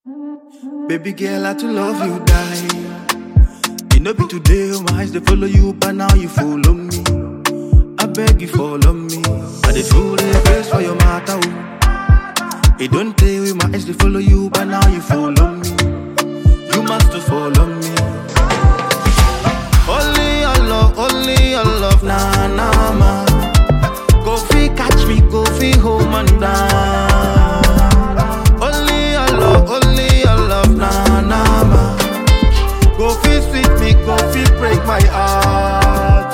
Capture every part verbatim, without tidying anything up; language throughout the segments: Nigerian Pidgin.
Baby girl, I to love you, die. You know be today, my eyes they follow you, but now you follow me. I beg you follow me. I dey feel the face for your matter. It don't tell you my eyes they follow you, but now you follow me. You must to follow me. Only your love, only your love, nah nah ma. Go fi catch me, go fi home and down. Only your love, only your love, nah nah ma. Go fi sweet me, go fi break my heart.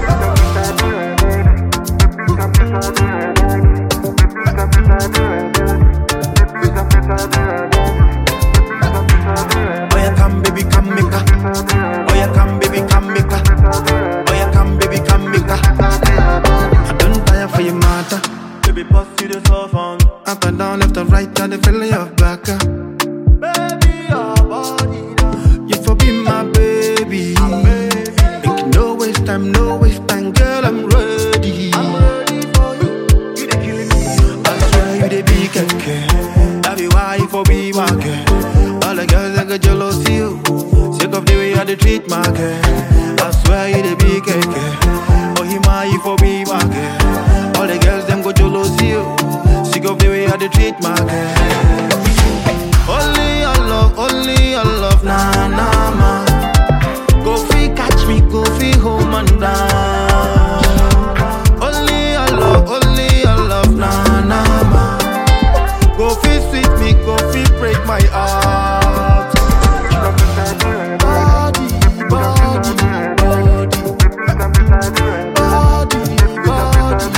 Oh yeah, come baby, come make a. Oh yeah, come baby, come make a. Oh yeah, come baby, come make a. I don't tire for your matter. Baby, bust you the soft on. Up and down, left and right, got the feeling of back. uh. Baby, your body. You for be my baby. Make no waste time, no waste time, girl, I'm ready. I'm ready for you. You they killing me. I swear you the big keke. That be why you for be my girl. All the girls that get jealous of you. Sick of the way I dey treat my girl. I swear you the big keke. Oh, he my you for be my girl. All the girls them go jealous of you. Sick of the way I dey treat my girl. Only your love, only your love, nah nah ma. Go fi catch me, go fi home and down. Only your love, only your love, nah nah ma. Go fi sweet me, go fi break my heart. Body, body, body, body, body.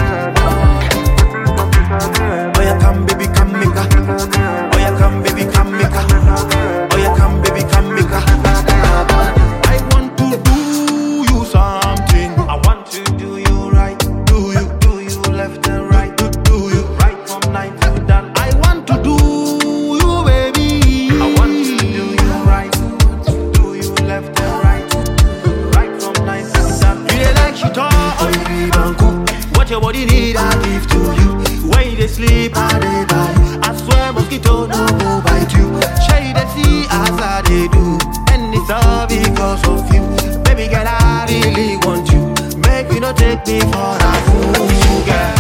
Oh yeah, come baby, come make a. Oh yeah, come baby, come make a. Oh yeah, come baby, come make a. I want to do you something. I want to do you right. Do you, do you left and right? Do, do you right from night to dawn? I want to do you, baby. I want to do you right. Do you left and right? Right from night to dawn. You dey like shit all. Oh, you leave and cook. What your body need, I give to you. When you dey sleep, I dey buy. I swear mosquito no go bite you. Shade the see as I dey do. And it's all because of you. Baby girl, I really want you. Make you not take me for a fool, girl.